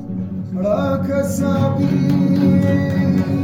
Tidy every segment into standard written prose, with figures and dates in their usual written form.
راك سبيل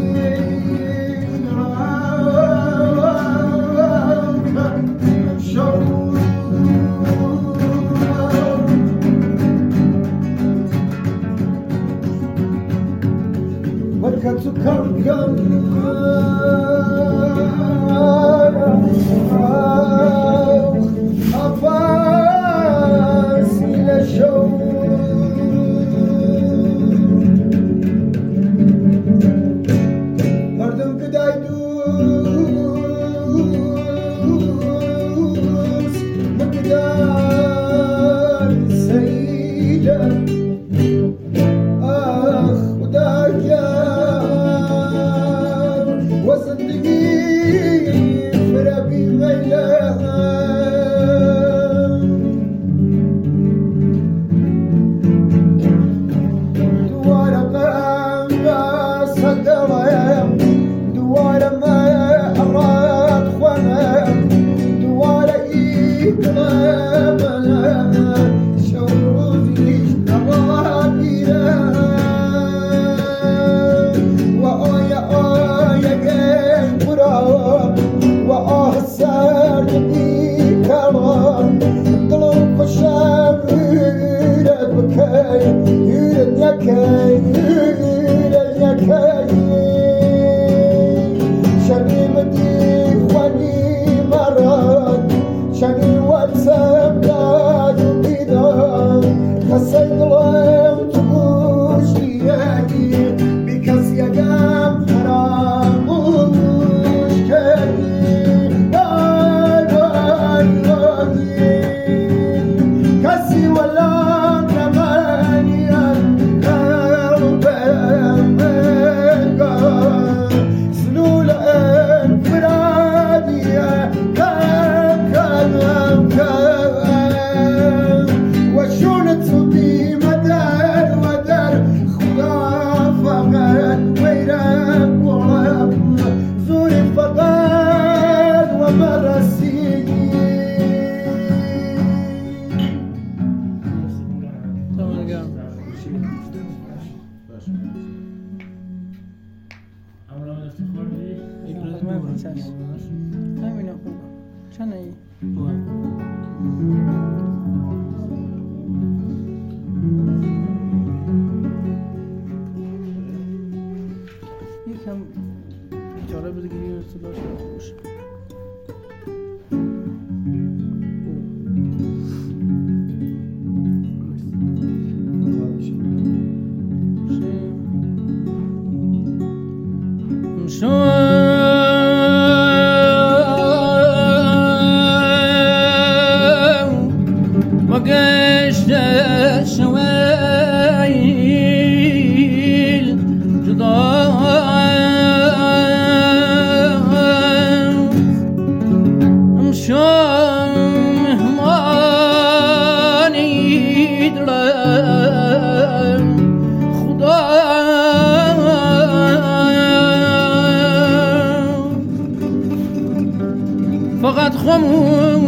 فقط خمون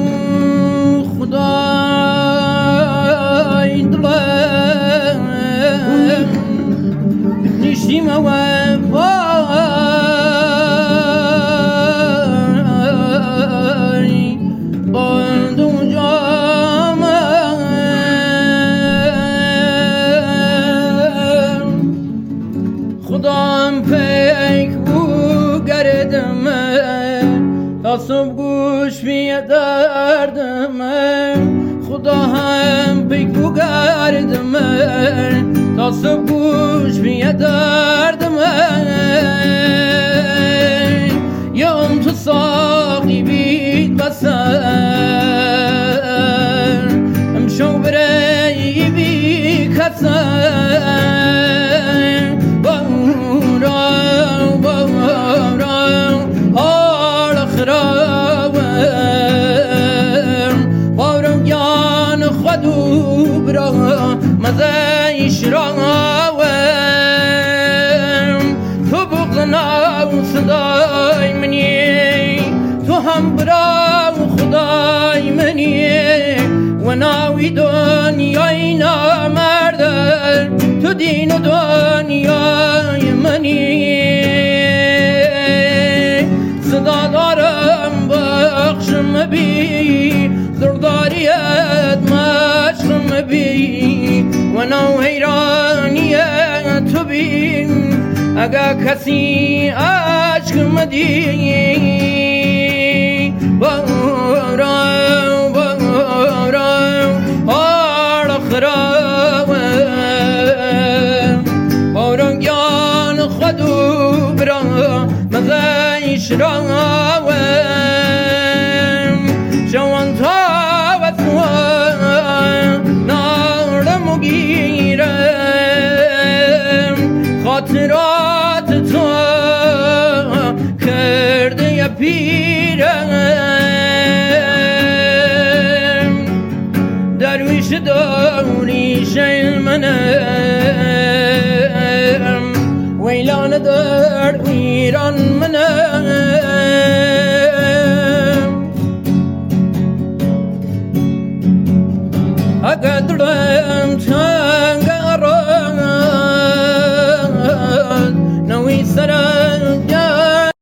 خدای دلم نشیم و وفای باندون جامم خدام پیک بو گردم تا صبح گوش بی دردم خدا هم پیک بو گردم تا صبح گوش بی دردم یوم تو ساقی بید بسر امشو بری بی کسر بارا بارا حال خرابم بارم یان خودو برا مزیش راوم تو بغضنا صدای منی تو هم برا خدای منی و ناوی دنیای نامرد تو تو دین و دنیای منی صدا دارم بخشم بی زرداریت مشقم بی و نو حیرانیت تو بی اگه کسی عشقم دی بارم بارم آخرم بارم گیان خودو برا مزایش را جوان تا و تو نارم و گیرم خاطرات تو کرده یا پیرم درویش درویش منم ویلان در ایران منم اگه دلم